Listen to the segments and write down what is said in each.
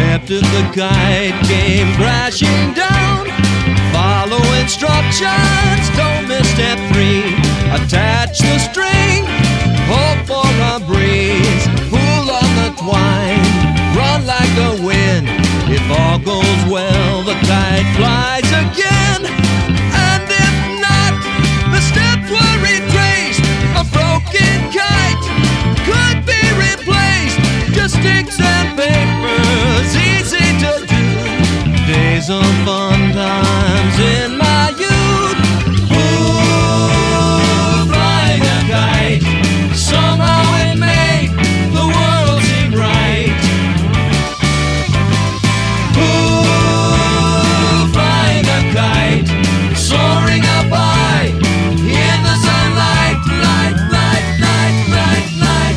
accepted the kite, came crashing down. Follow instructions, don't miss step 3. Attach the string, hope for a breeze. Pull on the twine, run like the wind. If all goes well, the kite flies again. And if not, the steps were retraced. A broken kite could be replaced. Just sticks and papers, easy to do. Days of fun times in my youth. Ooh, flying a kite, somehow it made the world seem right. Ooh, flying a kite, soaring up high in the sunlight, light, light, light, light, light.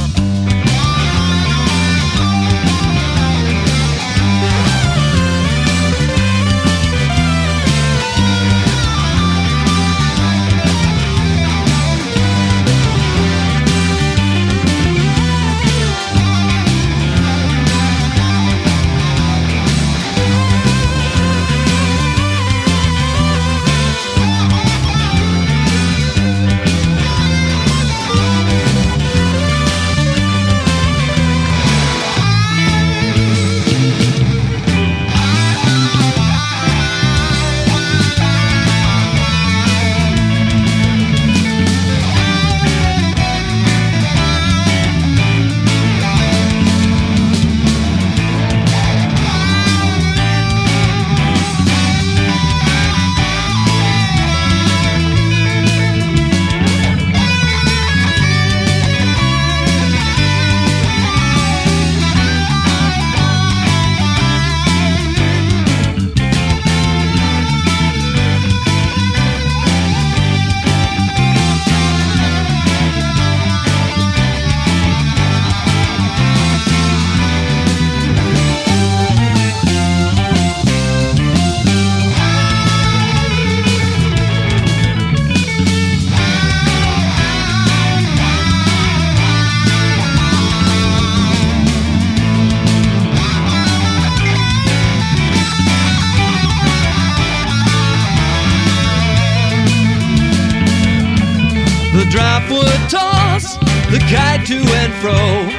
The draft would toss the kite to and fro.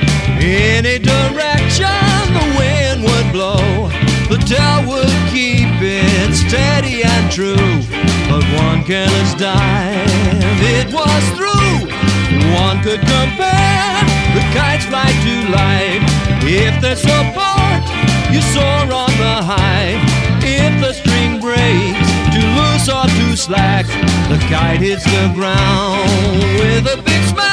Any direction the wind would blow. The tail would keep it steady and true. But one careless dive, it was through. One could compare the kite's flight to life. If there's support, you soar on the high. If the string breaks, too loose or too slack, the kite hits the ground with a big smack.